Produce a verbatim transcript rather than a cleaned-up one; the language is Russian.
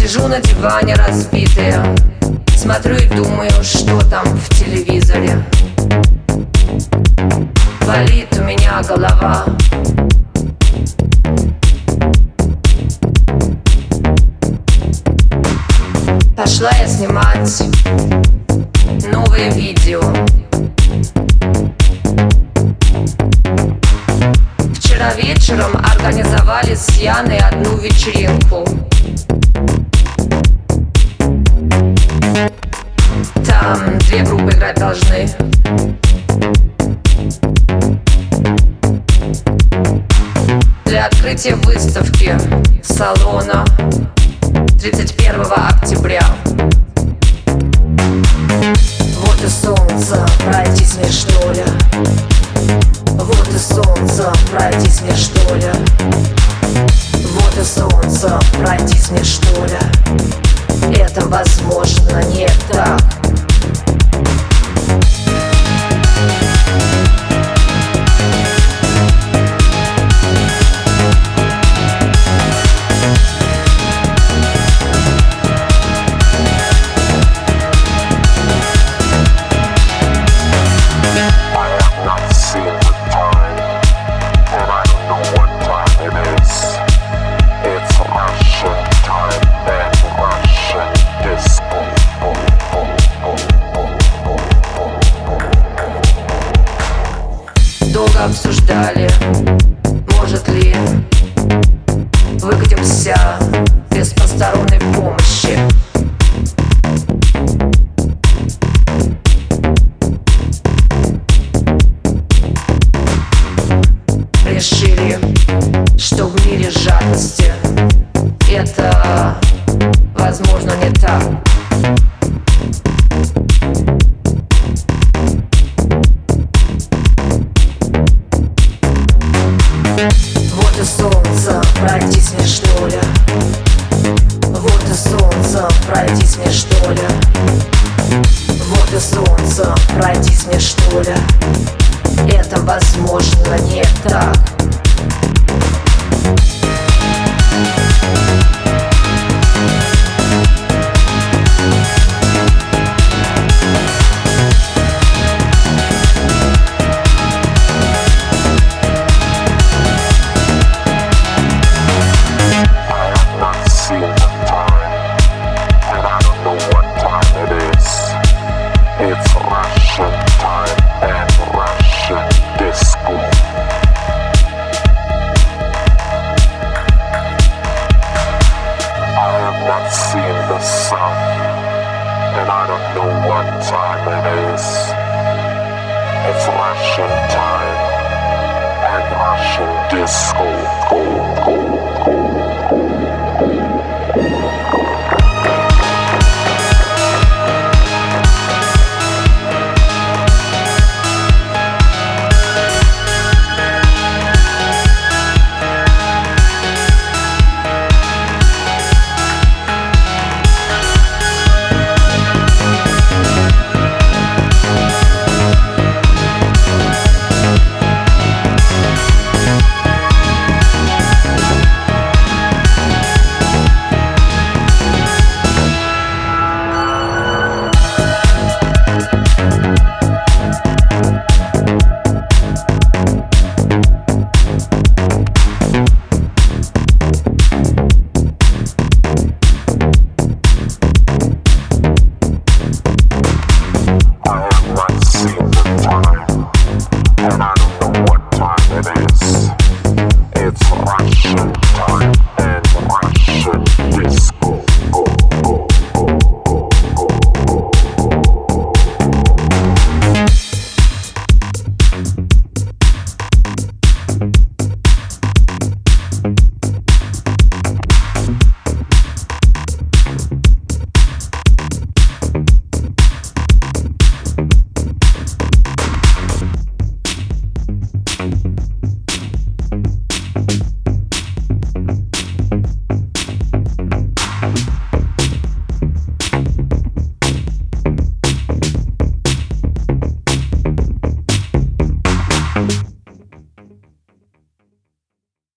Лежу на диване разбитая, смотрю и думаю, что там в телевизоре. Болит у меня голова. Пошла я снимать новые видео. Вчера вечером организовали с Яной одну вечеринку. Там две группы играть должны. Для открытия выставки салона тридцать первого октября. Вот и солнце, пройдись мне что ли. Вот и солнце, пройдись мне что ли. Вот и солнце, пройдись мне что ли. Это возможно не так. Долго обсуждали, может ли выкатимся без посторонней помощи. Решили, что в мире жадности это возможно не так. Вот и солнце, пройдись мне что ли. Вот и солнце, пройдись мне что ли. Вот и солнце, пройдись мне что ли. Это возможно не так. Seen the sun, and I don't know what time it is. It's Russian time and Russian disco. Go, go, go. And I don't know what time it is. It's Russian time.